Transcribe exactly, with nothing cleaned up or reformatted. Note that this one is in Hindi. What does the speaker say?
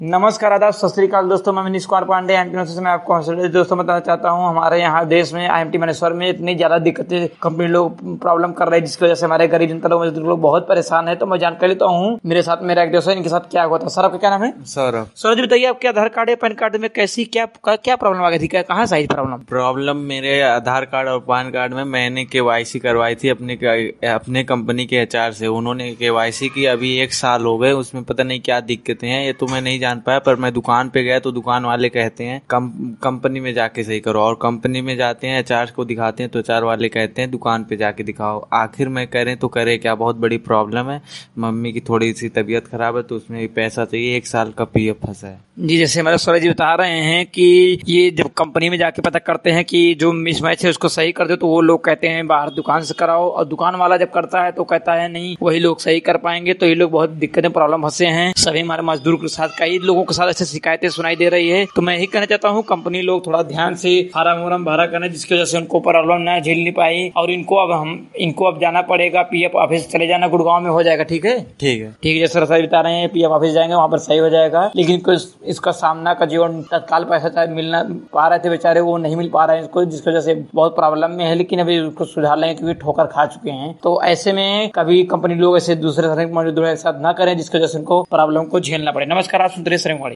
नमस्कार, आदाब, सत श्री अकाल दोस्तों। मैं मनीष कुमार पांडे एमटी से मैं आपको दोस्तों बताना चाहता हूं, हमारे यहाँ देश में आईएमटी मनेश्वर में इतनी ज्यादा दिक्कतें कंपनी लोग प्रॉब्लम कर रहे हैं, जिसकी वजह से हमारे गरीब जनता लोग मजदूर लोग बहुत परेशान है। तो मैं जानकारी लेता हूँ, मेरे साथ मेरा एक दोस्त है, इनके साथ क्या हुआ था। सर आपका क्या नाम है? सौरभ। सौरभ जी बताइए, आपके आधार कार्ड या पैन कार्ड में कैसी क्या क्या प्रॉब्लम आ गई थी? क्या कहाँ से आई प्रॉब्लम? प्रॉब्लम मेरे आधार कार्ड और पैन कार्ड में मैंने केवाईसी करवाई थी अपने अपने कंपनी के एचआर से। उन्होंने केवाईसी की, अभी एक साल हो गए, उसमें पता नहीं क्या दिक्कतें हैं, ये तो मैं नहीं जान पाया। पर मैं दुकान पे गया तो दुकान वाले कहते हैं कम, कंपनी में जाके सही करो, और कंपनी में जाते हैं एचआर को दिखाते हैं तो एचआर वाले कहते हैं दुकान पे जाके दिखाओ। आखिर में करें तो करें क्या, बहुत बड़ी प्रॉब्लम है। मम्मी की थोड़ी सी तबीयत खराब है तो उसमें भी पैसा चाहिए, एक साल का पीएफ फंसा है। जी, जैसे हमारे सौरभ जी बता रहे हैं कि ये जब कंपनी में जाके पता करते हैं कि जो मिसमैच है उसको सही कर दो, तो वो लोग कहते हैं बाहर दुकान से कराओ, और दुकान वाला जब करता है तो कहता है नहीं वही लोग सही कर पाएंगे। तो ये लोग बहुत दिक्कतें प्रॉब्लम फंसे हैं। सभी हमारे मजदूर के साथ कई लोगों के साथ ऐसे शिकायतें सुनाई दे रही है। तो मैं यही कहना चाहता हूँ, कंपनी लोग थोड़ा ध्यान से फार्म वार्म भरा करें, जिसकी वजह से उनको प्रॉब्लम ना झेल नहीं पाई। और इनको अब हम इनको अब जाना पड़ेगा, पीएफ ऑफिस चले जाना, गुड़गांव में हो जाएगा। ठीक है ठीक है ठीक है जैसे सर बता रहे हैं, पीएफ ऑफिस जाएंगे, वहाँ पर सही हो जाएगा। लेकिन इसका सामना का जीवन तत्काल पैसा मिलना पा रहे थे बेचारे, वो नहीं मिल पा रहे हैं इसको, जिसकी वजह से बहुत प्रॉब्लम में है। लेकिन अभी उसको सुधार लें क्योंकि ठोकर खा चुके हैं। तो ऐसे में कभी कंपनी लोग ऐसे दूसरे मजदूरों के साथ ना करें, जिसकी वजह से उनको प्रॉब्लम को झेलना पड़े। नमस्कार, आप सुनते रहिए श्रमवाणी।